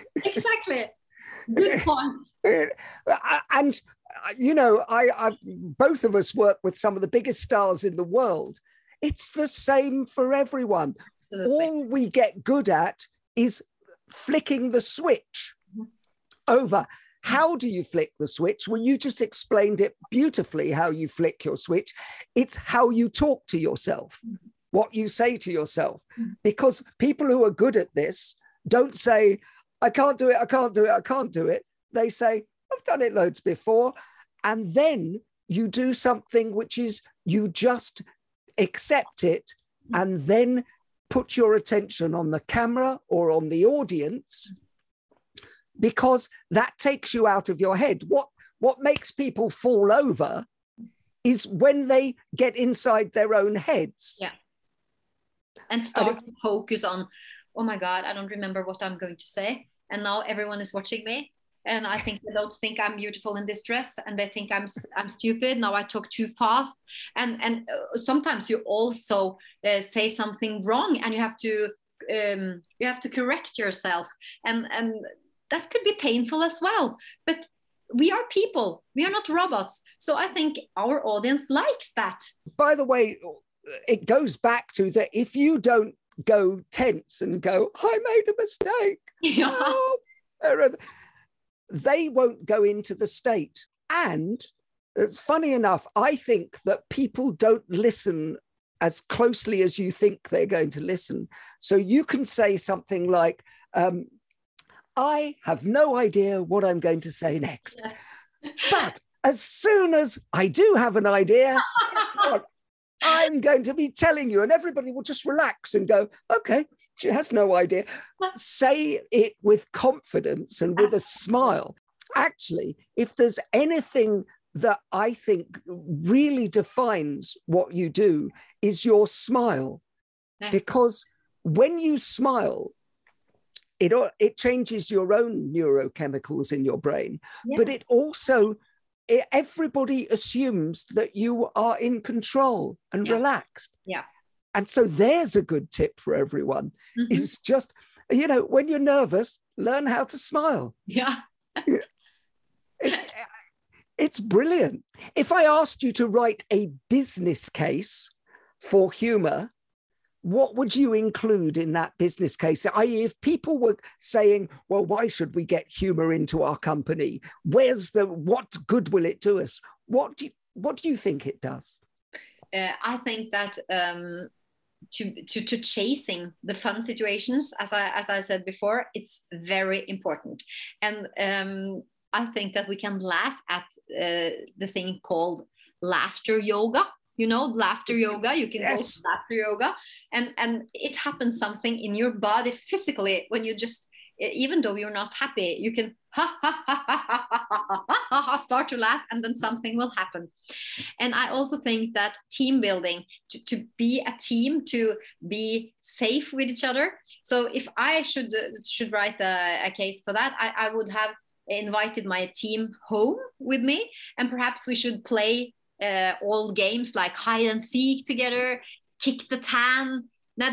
Good point. And, you know, I both of us work with some of the biggest stars in the world. It's the same for everyone. Absolutely. All we get good at is flicking the switch over. How do you flick the switch? Well, you just explained it beautifully, how you flick your switch. It's how you talk to yourself, what you say to yourself. Because people who are good at this don't say, I can't do it, I can't do it, I can't do it. They say, I've done it loads before. And then you do something which is, you just accept it and then put your attention on the camera or on the audience, because that takes you out of your head. What makes people fall over is when they get inside their own heads. Yeah. And start to focus on, oh my God, I don't remember what I'm going to say. And now everyone is watching me. And I think they don't think I'm beautiful in this dress, and they think I'm stupid. Now I talk too fast, and sometimes you also say something wrong, and you have to correct yourself, and that could be painful as well. But we are people, we are not robots. So I think our audience likes that. By the way, it goes back to that if you don't go tense and go, I made a mistake. Yeah. Oh, they won't go into the state. And funny enough, I think that people don't listen as closely as you think they're going to listen. So you can say something like, I have no idea what I'm going to say next. Yeah. But as soon as I do have an idea, guess what? I'm going to be telling you, and everybody will just relax and go, okay, she has no idea. Say it with confidence and with a smile. Actually, if there's anything that I think really defines what you do, is your smile. Because when you smile, it changes your own neurochemicals in your brain, but it also, everybody assumes that you are in control and relaxed. Yeah. And so there's a good tip for everyone. Is just, when you're nervous, learn how to smile. Yeah. It's brilliant. If I asked you to write a business case for humor, what would you include in that business case? I.e., if people were saying, well, why should we get humor into our company? What good will it do us? What do you think it does? I think that to chasing the fun situations, as I said before, it's very important. And I think that we can laugh at the thing called laughter yoga. Laughter yoga, you can go to laughter yoga, and it happens something in your body physically when you just, even though you're not happy, you can start to laugh, and then something will happen. And I also think that team building, to be a team, to be safe with each other. So if I should write a case for that, I would have invited my team home with me, and perhaps we should play old games like hide and seek together, kick the can,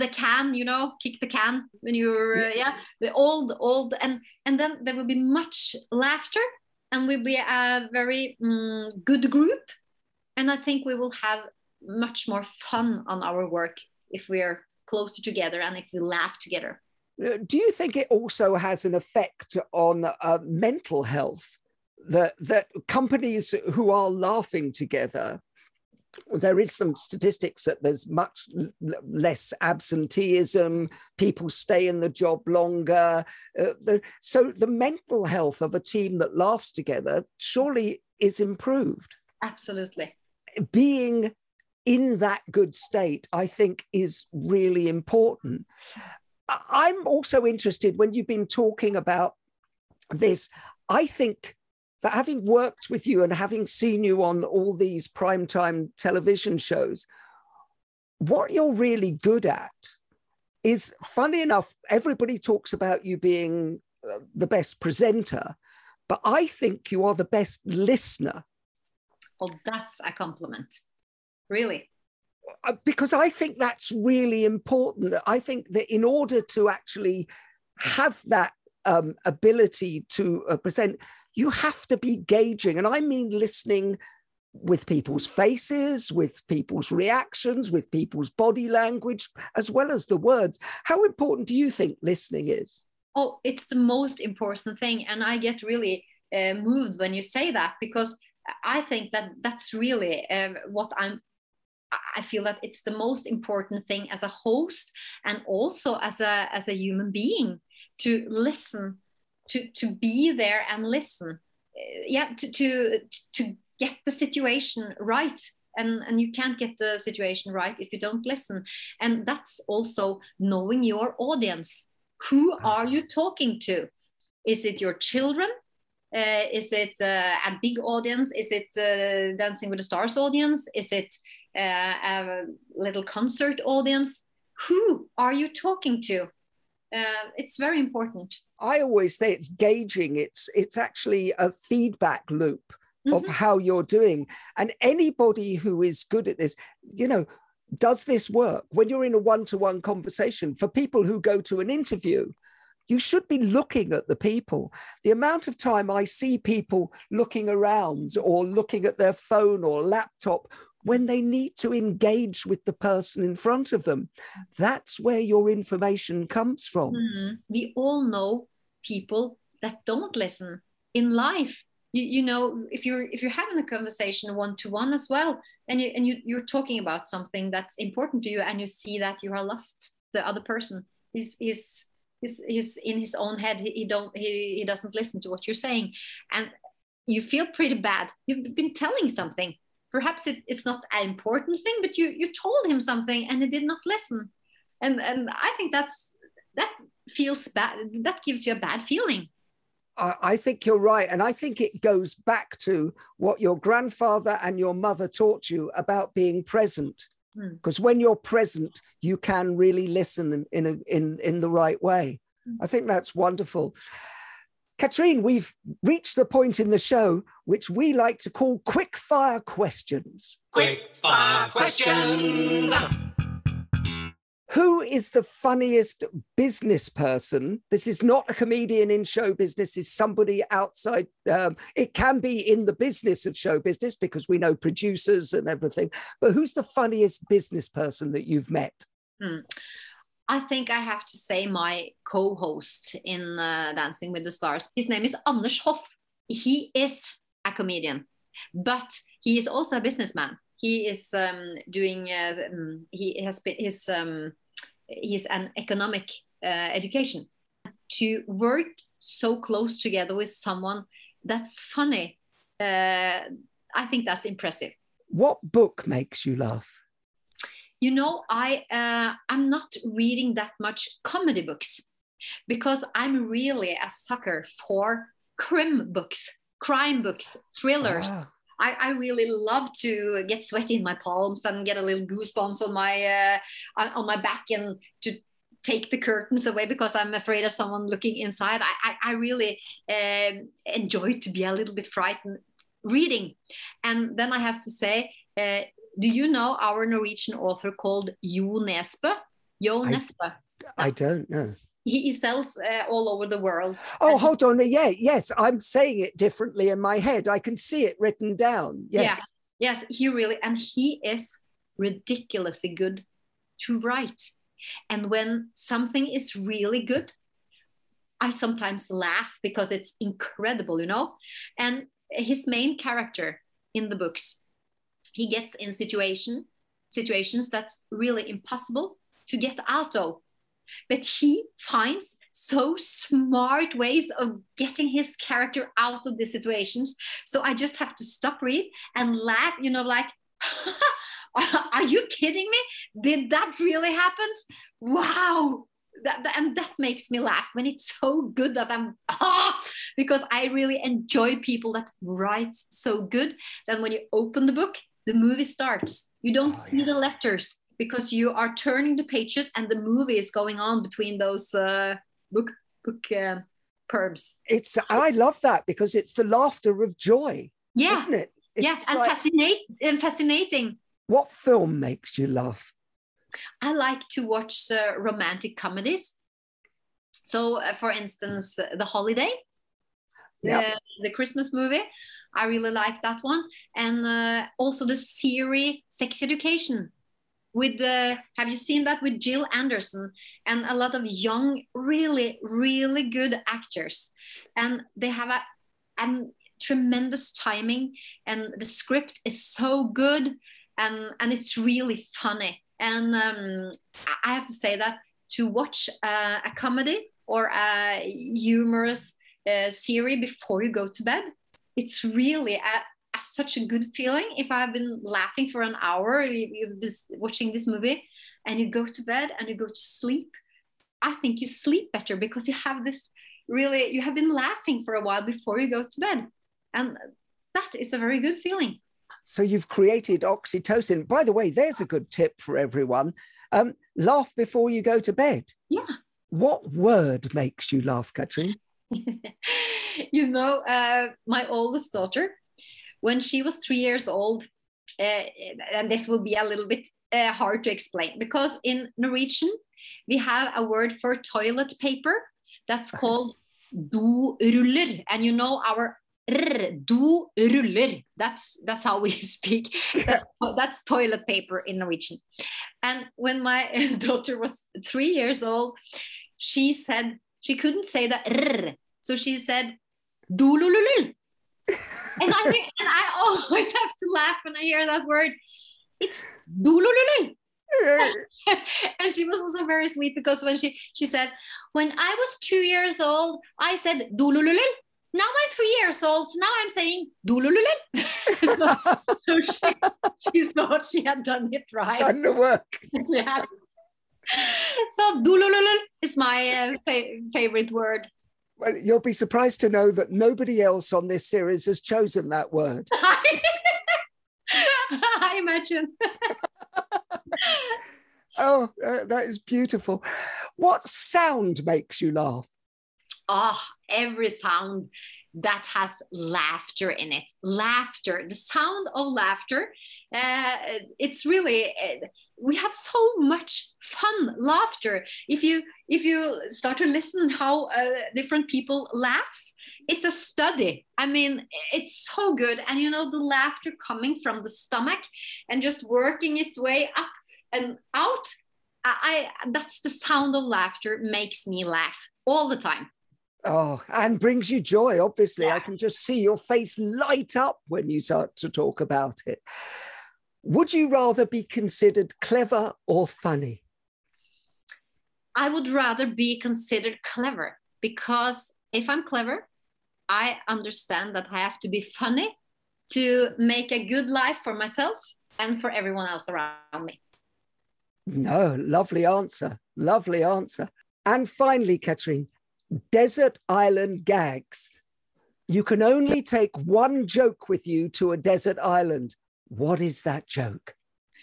kick the can when you're the old, and then there will be much laughter, and we'll be a very good group, and I think we will have much more fun on our work if we're closer together and if we laugh together. Do you think it also has an effect on mental health? That companies who are laughing together, there is some statistics that there's much less absenteeism, people stay in the job longer. So the mental health of a team that laughs together surely is improved. Absolutely. Being in that good state, I think, is really important. I'm also interested, when you've been talking about this, I think that having worked with you and having seen you on all these primetime television shows, what you're really good at is, funny enough, everybody talks about you being the best presenter, but I think you are the best listener. Well, that's a compliment, really. Because I think that's really important. I think that in order to actually have that ability to present, you have to be gauging, and I mean listening with people's faces, with people's reactions, with people's body language, as well as the words. How important do you think listening is? Oh, it's the most important thing. And I get really moved when you say that, because I think that that's really I feel that it's the most important thing as a host, and also as a human being, to listen, to be there and listen, to get the situation right, and you can't get the situation right if you don't listen. And that's also knowing your audience. Who are you talking to? Is it your children? Is it a big audience? Is it Dancing with the Stars audience? Is it a little concert audience? Who are you talking to? It's very important. I always say it's gauging. It's actually a feedback loop of how you're doing. And anybody who is good at this, does this work? When you're in a one-to-one conversation, for people who go to an interview, you should be looking at the people. The amount of time I see people looking around or looking at their phone or laptop when they need to engage with the person in front of them, that's where your information comes from. We all know people that don't listen in life. If you're having a conversation one-to-one as well, and you're talking about something that's important to you, and you see that you are lost, the other person is in his own head. He doesn't listen to what you're saying, and you feel pretty bad. You've been telling something. Perhaps it's not an important thing, but you told him something and he did not listen, and I think that feels bad. That gives you a bad feeling. I think you're right. And I think it goes back to what your grandfather and your mother taught you about being present. Because when you're present, you can really listen in the right way. I think that's wonderful. Katrine, we've reached the point in the show which we like to call quick fire questions. Quick fire questions. Who is the funniest business person? This is not a comedian in show business, it's somebody outside. It can be in the business of show business because we know producers and everything. But who's the funniest business person that you've met? I think I have to say my co-host in Dancing with the Stars. His name is Anders Hoff. He is a comedian, but he is also a businessman. He is doing. He's an economic education. To work so close together with someone that's funny, I think that's impressive. What book makes you laugh? I'm not reading that much comedy books because I'm really a sucker for crime books, thrillers. I really love to get sweaty in my palms and get a little goosebumps on my back and to take the curtains away because I'm afraid of someone looking inside. I really enjoy to be a little bit frightened reading. And then I have to say, do you know our Norwegian author called Jo Nesbø? I don't know. He sells all over the world. Oh, hold on. Yeah, yes, I'm saying it differently in my head. I can see it written down. Yes. Yeah. Yes, he is ridiculously good to write. And when something is really good, I sometimes laugh because it's incredible, And his main character in the books, he gets in situations that's really impossible to get out of. But he finds so smart ways of getting his character out of the situations. So I just have to stop read and laugh, like, are you kidding me? Did that really happen? Wow. And that makes me laugh when it's so good that because I really enjoy people that write so good that when you open the book, the movie starts. You don't see the letters because you are turning the pages and the movie is going on between those book perbs. I love that because it's the laughter of joy, isn't it? Yes, and fascinating. What film makes you laugh? I like to watch romantic comedies. So, for instance, The Holiday, the Christmas movie. I really like that one. And also the series Sex Education. Have you seen that with Jill Anderson and a lot of young, really, really good actors? And they have a tremendous timing, and the script is so good, and it's really funny. And I have to say that to watch a comedy or a humorous series before you go to bed, it's really such a good feeling. If I've been laughing for an hour, you've been watching this movie, and you go to bed and you go to sleep, I think you sleep better because you have been laughing for a while before you go to bed. And that is a very good feeling. So you've created oxytocin. By the way, there's a good tip for everyone. Laugh before you go to bed. Yeah. What word makes you laugh, Katrin? You know, my oldest daughter, when she was 3 years old, and this will be a little bit hard to explain, because in Norwegian, we have a word for toilet paper that's called do-ruller. And you know, our do-ruller, that's how we speak. That's toilet paper in Norwegian. And when my daughter was 3 years old, she said she couldn't say the so she said do-lullul. And I always have to laugh when I hear that word. It's do-lullul. And she was also very sweet, because when she said, when I was 2 years old, I said do-lullul. Now I'm 3 years old, so now I'm saying do-lullul. So she thought she had done it right. Done the work. She hadn't. So do-lullul is my favorite word. Well, you'll be surprised to know that nobody else on this series has chosen that word. I imagine. Oh, that is beautiful. What sound makes you laugh? Oh, every sound that has laughter in it. Laughter, the sound of laughter. It's really, we have so much fun laughter. If you start to listen how different people laughs, it's a study. I mean, it's so good. And you know, the laughter coming from the stomach and just working its way up and out. That's the sound of laughter makes me laugh all the time. Oh, and brings you joy, obviously. Yeah. I can just see your face light up when you start to talk about it. Would you rather be considered clever or funny? I would rather be considered clever, because if I'm clever, I understand that I have to be funny to make a good life for myself and for everyone else around me. No, lovely answer. Lovely answer. And finally, Katrin, desert island gags. You can only take one joke with you to a desert island. What is that joke?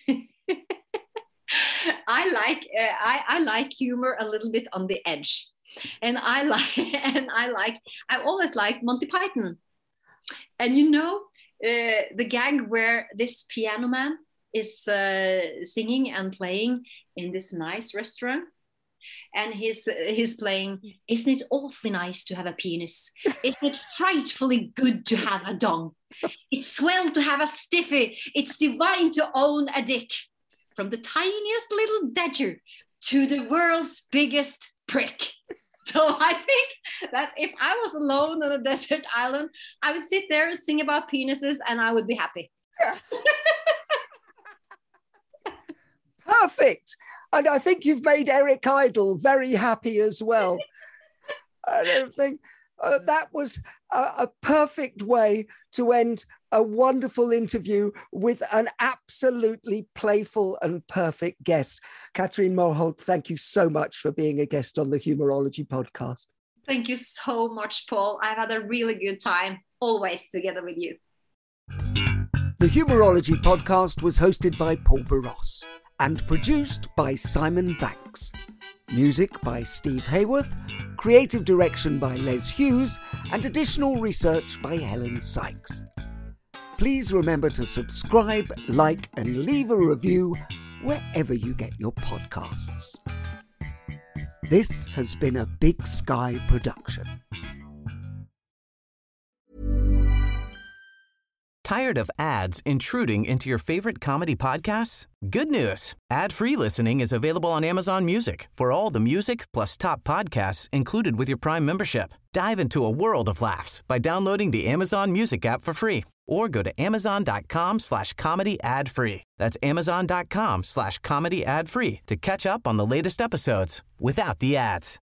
I like humor a little bit on the edge, and I always like Monty Python. And you know, the gag where this piano man is singing and playing in this nice restaurant. And he's playing, isn't it awfully nice to have a penis? Isn't it frightfully good to have a dong? It's swell to have a stiffy. It's divine to own a dick. From the tiniest little dagger to the world's biggest prick. So I think that if I was alone on a desert island, I would sit there, sing about penises, and I would be happy. Perfect. And I think you've made Eric Idle very happy as well. I don't think that was a perfect way to end a wonderful interview with an absolutely playful and perfect guest. Katrin Moholt, thank you so much for being a guest on the Humourology podcast. Thank you so much, Paul. I've had a really good time, always together with you. The Humourology podcast was hosted by Paul Barros and produced by Simon Banks. Music by Steve Hayworth, creative direction by Les Hughes, and additional research by Helen Sykes. Please remember to subscribe, like, and leave a review wherever you get your podcasts. This has been a Big Sky production. Tired of ads intruding into your favorite comedy podcasts? Good news. Ad-free listening is available on Amazon Music for all the music plus top podcasts included with your Prime membership. Dive into a world of laughs by downloading the Amazon Music app for free or go to amazon.com/comedy ad-free. That's amazon.com/comedy ad-free to catch up on the latest episodes without the ads.